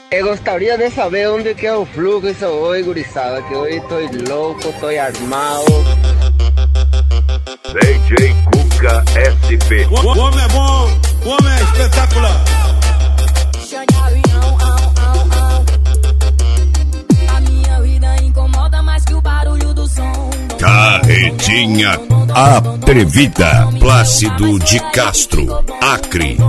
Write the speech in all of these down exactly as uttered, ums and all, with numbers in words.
Eu gostaria de saber onde que é o fluxo hoje, gurizada, que hoje estou louco, estou armado. D J Cuca S P. O homem é bom, o homem é espetacular. A minha vida incomoda mais que o barulho do som. Carretinha Atrevida, Plácido de Castro, Acre.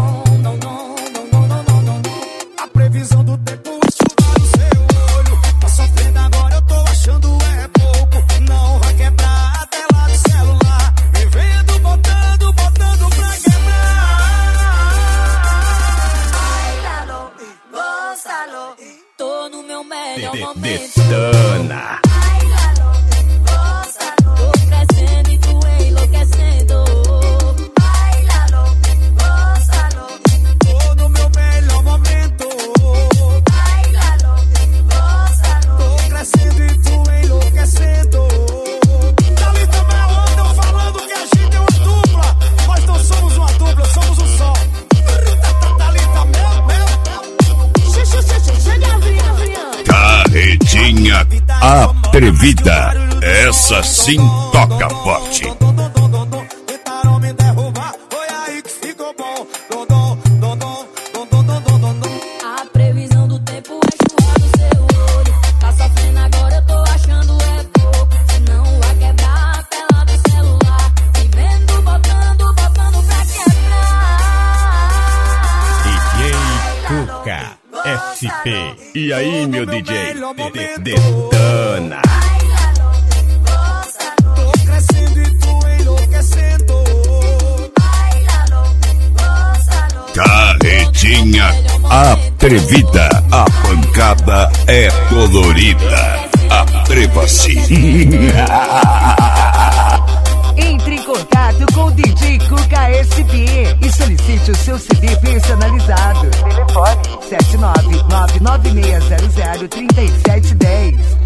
A previsão do tempo é chuva no seu olho. Tá sofrendo agora, eu tô achando é pouco. Não vai quebrar a tela do celular. Me vendo botando, botando pra quebrar. Bailalo, gózalo. Tô no meu melhor momento. Detona. Bailalo, gózalo. Tô crescendo e tu enlouquecendo. Bailalo, gózalo. Tô no meu melhor momento. Bailalo, gózalo. Tô crescendo e tu enlouquecendo. Thalita Mello andam falando que a gente é uma dupla. Nós não somos uma dupla, somos um só. Thalita Mello, Mello. Chega, Vrian, Vrian. Carretinha Atrevida, essa sim toca forte. Tentaram me derrubar, foi aí que ficou bom. A previsão do tempo é chuva no seu olho. Tá sofrendo agora, eu tô achando é pouco. Não vai quebrar a tela do celular. Me vendo botando, botando pra quebrar. D J Cuca S P. E aí, meu D J? Detona. Bailalo, gózalo. Tô crescendo e tu enlouquecendo. Bailalo, gózalo. Carretinha Atrevida, a pancada é colorida. Atreva-se. Entre em contato com o D J Cuca S P e solicite o seu C D personalizado. Telefone sete nove nove nove seis zero zero três sete um zero.